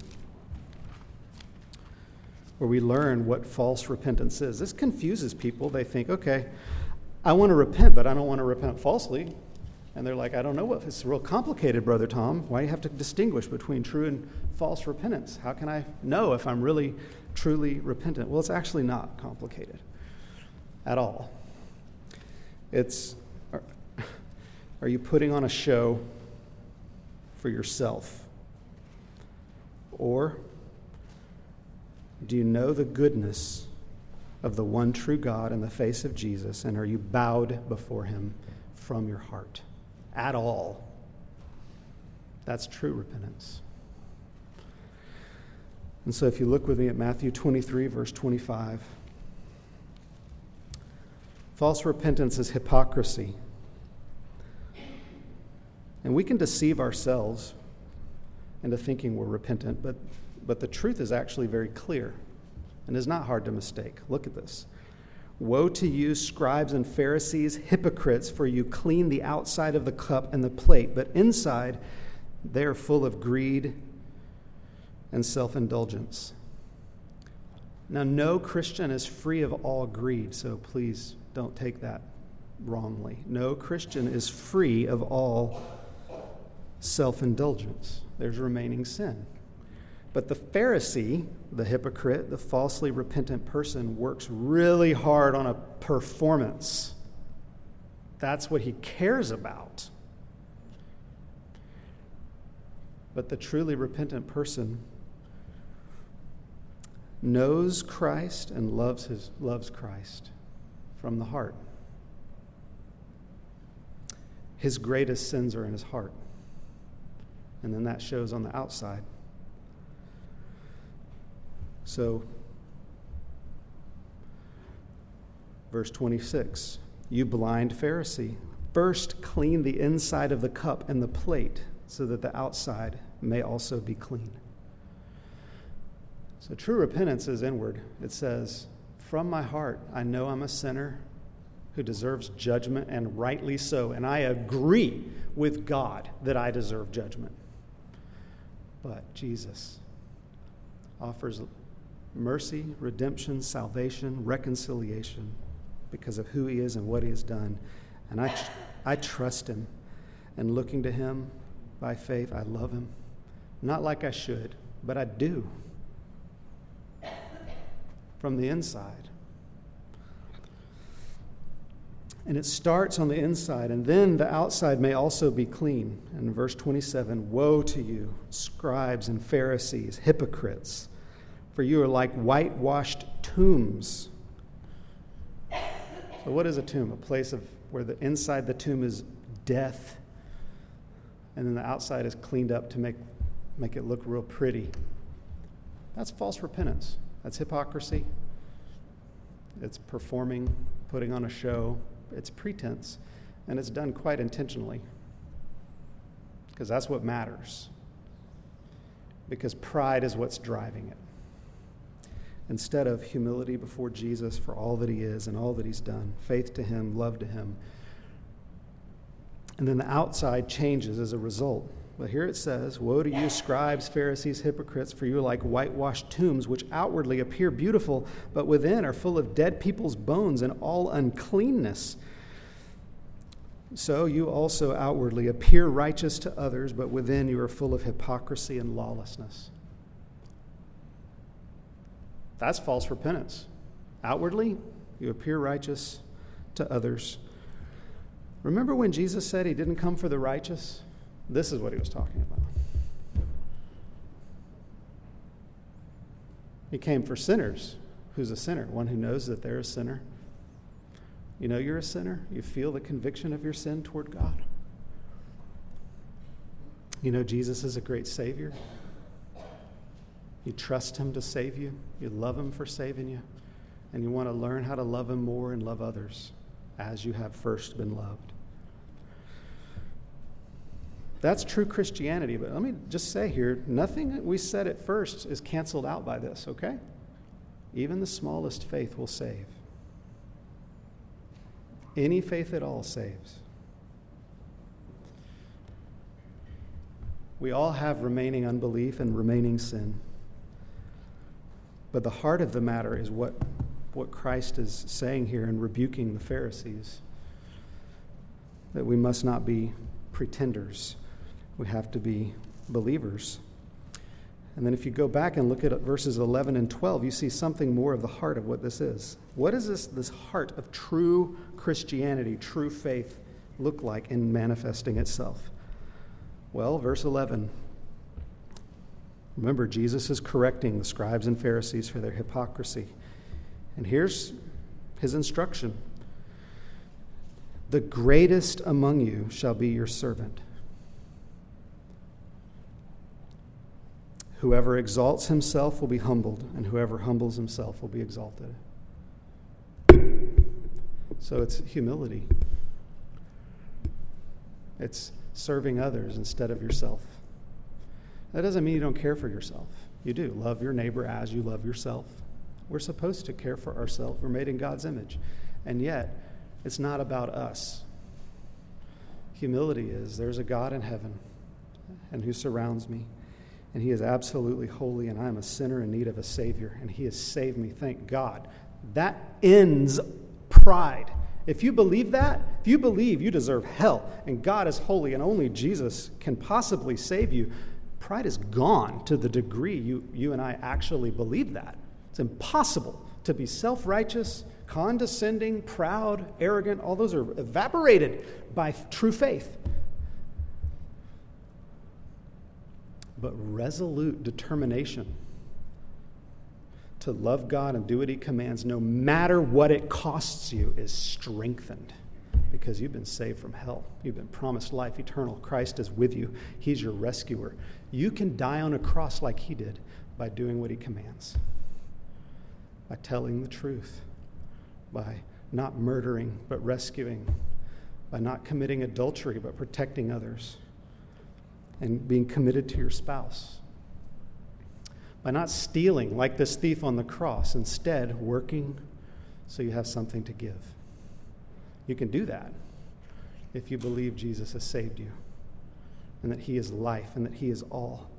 Speaker 1: where we learn what false repentance is. This confuses people. They think, okay, I want to repent, but I don't want to repent falsely. And they're like, I don't know what, it's real complicated, Brother Tom. Why do you have to distinguish between true and false repentance? How can I know if I'm really, truly repentant? Well, it's actually not complicated at all. It's, are, are you putting on a show for yourself? Or do you know the goodness of the one true God in the face of Jesus, and are you bowed before him from your heart at all? That's true repentance. And so if you look with me at Matthew twenty-three, verse twenty-five, false repentance is hypocrisy. And we can deceive ourselves into thinking we're repentant, but, but the truth is actually very clear and is not hard to mistake. Look at this. Woe to you, scribes and Pharisees, hypocrites, for you clean the outside of the cup and the plate, but inside they are full of greed and self-indulgence. Now, no Christian is free of all greed, so please don't take that wrongly. No Christian is free of all self-indulgence. There's remaining sin. But the Pharisee, the hypocrite, the falsely repentant person, works really hard on a performance. That's what he cares about. But the truly repentant person knows Christ and loves his loves Christ from the heart. His greatest sins are in his heart. And then that shows on the outside. So, verse twenty-six, you blind Pharisee, first clean the inside of the cup and the plate, so that the outside may also be clean. So true repentance is inward. It says, from my heart, I know I'm a sinner who deserves judgment, and rightly so. And I agree with God that I deserve judgment. But Jesus offers mercy, redemption, salvation, reconciliation because of who he is and what he has done. And I, I trust him. And looking to him by faith, I love him. Not like I should, but I do. From the inside. And it starts on the inside, and then the outside may also be clean. And in verse twenty-seven, woe to you, scribes and Pharisees, hypocrites, for you are like whitewashed tombs. So what is a tomb? A place of where the inside the tomb is death, and then the outside is cleaned up to make, make it look real pretty. That's false repentance. That's hypocrisy. It's performing, putting on a show. It's pretense, and it's done quite intentionally because that's what matters, because pride is what's driving it instead of humility before Jesus for all that he is and all that he's done, faith to him, love to him. And then the outside changes as a result. But here it says, woe to you, scribes, Pharisees, hypocrites, for you are like whitewashed tombs, which outwardly appear beautiful, but within are full of dead people's bones and all uncleanness. So you also outwardly appear righteous to others, but within you are full of hypocrisy and lawlessness. That's false repentance. Outwardly, you appear righteous to others. Remember when Jesus said he didn't come for the righteous? This is what he was talking about. He came for sinners Who's a sinner? One who knows that they're a sinner. You know you're a sinner. You feel the conviction of your sin toward God. You know Jesus is a great Savior. You trust him to save you. You love him for saving you. And you want to learn how to love him more and love others as you have first been loved. That's true Christianity. But let me just say here, nothing that we said at first is canceled out by this, okay? Even the smallest faith will save. Any faith at all saves. We all have remaining unbelief and remaining sin. But the heart of the matter is what, what Christ is saying here in rebuking the Pharisees. That we must not be pretenders. We have to be believers. And then if you go back and look at verses eleven and twelve, you see something more of the heart of what this is. What does this, this heart of true Christianity, true faith, look like in manifesting itself? Well, verse eleven. Remember, Jesus is correcting the scribes and Pharisees for their hypocrisy. And here's his instruction. The greatest among you shall be your servant. Whoever exalts himself will be humbled, and whoever humbles himself will be exalted. So it's humility. It's serving others instead of yourself. That doesn't mean you don't care for yourself. You do. Love your neighbor as you love yourself. We're supposed to care for ourselves. We're made in God's image. And yet, it's not about us. Humility is, there's a God in heaven and who surrounds me. And he is absolutely holy, and I am a sinner in need of a Savior, and he has saved me, thank God. That ends pride. If you believe that, if you believe you deserve hell, and God is holy, and only Jesus can possibly save you, pride is gone to the degree you, you and I actually believe that. It's impossible to be self-righteous, condescending, proud, arrogant. All those are evaporated by true faith. But resolute determination to love God and do what he commands, no matter what it costs you, is strengthened because you've been saved from hell. You've been promised life eternal. Christ is with you. He's your rescuer. You can die on a cross like he did by doing what he commands, by telling the truth, by not murdering but rescuing, by not committing adultery but protecting others, and being committed to your spouse. By not stealing like this thief on the cross, instead working so you have something to give. You can do that if you believe Jesus has saved you and that he is life and that he is all.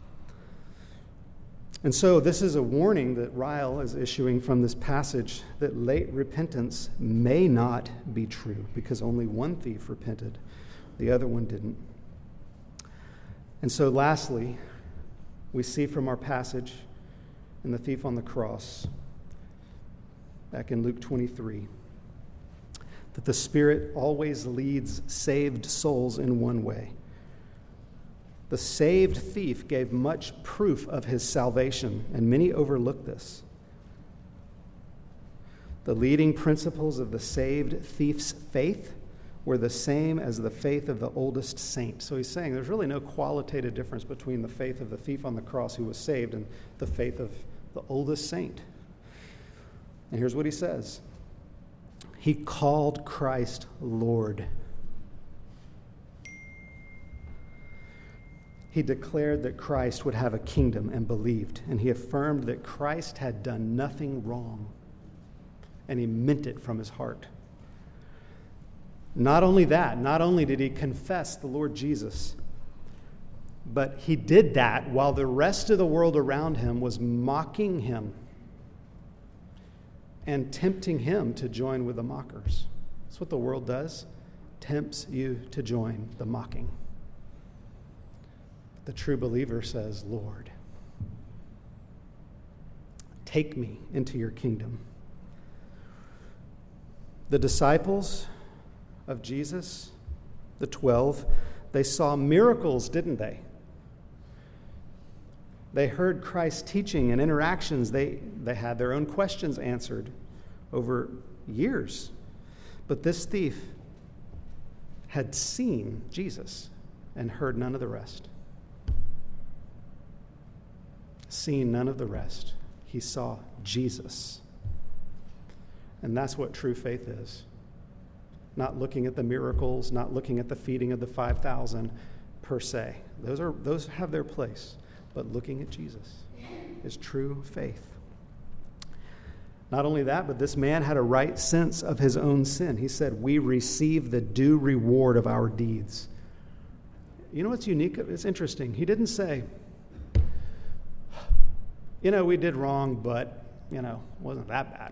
Speaker 1: And so this is a warning that Ryle is issuing from this passage that late repentance may not be true because only one thief repented, the other one didn't. And so lastly, we see from our passage in the thief on the cross, back in Luke twenty-three, that the Spirit always leads saved souls in one way. The saved thief gave much proof of his salvation, and many overlook this. The leading principles of the saved thief's faith were the same as the faith of the oldest saint. So he's saying there's really no qualitative difference between the faith of the thief on the cross who was saved and the faith of the oldest saint. And here's what he says. He called Christ Lord. He declared that Christ would have a kingdom and believed, and he affirmed that Christ had done nothing wrong, and he meant it from his heart. Not only that, not only did he confess the Lord Jesus, but he did that while the rest of the world around him was mocking him and tempting him to join with the mockers. That's what the world does, tempts you to join the mocking. The true believer says, Lord, take me into your kingdom. The disciples of Jesus, the twelve, they saw miracles, didn't they? They heard Christ's teaching and interactions. They, they had their own questions answered over years. But this thief had seen Jesus and heard none of the rest. Seen none of the rest. He saw Jesus. And that's what true faith is. Not looking at the miracles, not looking at the feeding of the five thousand per se. Those are those have their place. But looking at Jesus is true faith. Not only that, but this man had a right sense of his own sin. He said, we receive the due reward of our deeds. You know what's unique? It's interesting. He didn't say, you know, we did wrong, but, you know, it wasn't that bad.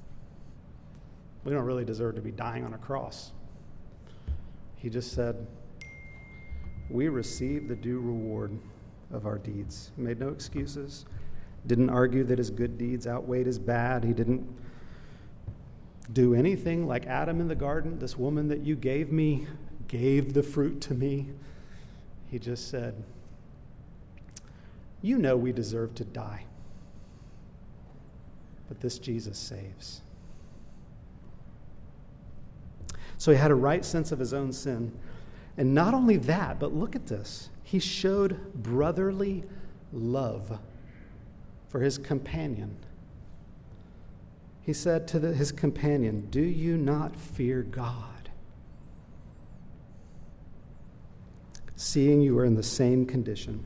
Speaker 1: We don't really deserve to be dying on a cross. He just said, we receive the due reward of our deeds. He made no excuses. Didn't argue that his good deeds outweighed his bad. He didn't do anything like Adam in the garden. This woman that you gave me gave the fruit to me. He just said, you know we deserve to die, but this Jesus saves. So he had a right sense of his own sin. And not only that, but look at this. He showed brotherly love for his companion. He said to the, his companion, do you not fear God? Seeing you are in the same condition.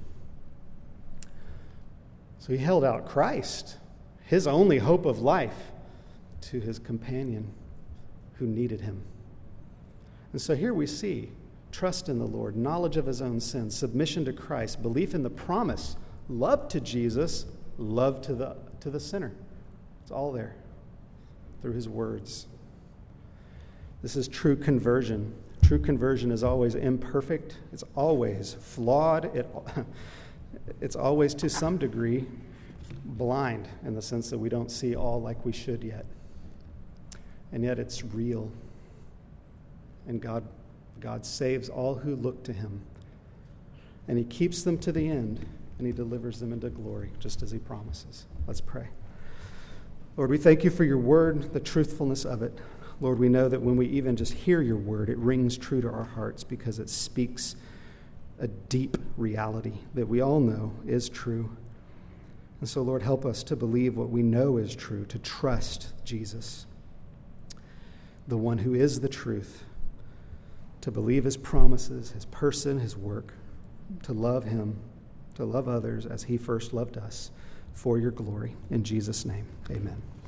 Speaker 1: So he held out Christ, his only hope of life, to his companion who needed him. And so here we see trust in the Lord, knowledge of his own sins, submission to Christ, belief in the promise, love to Jesus, love to the to the sinner. It's all there through his words. This is true conversion. True conversion is always imperfect. It's always flawed. It, it's always, to some degree, blind in the sense that we don't see all like we should yet. And yet it's real. And God God saves all who look to him. And he keeps them to the end, and he delivers them into glory, just as he promises. Let's pray. Lord, we thank you for your word, the truthfulness of it. Lord, we know that when we even just hear your word, it rings true to our hearts because it speaks a deep reality that we all know is true. And so, Lord, help us to believe what we know is true, to trust Jesus, the one who is the truth, to believe his promises, his person, his work, to love him, to love others as he first loved us, for your glory. In Jesus' name, amen.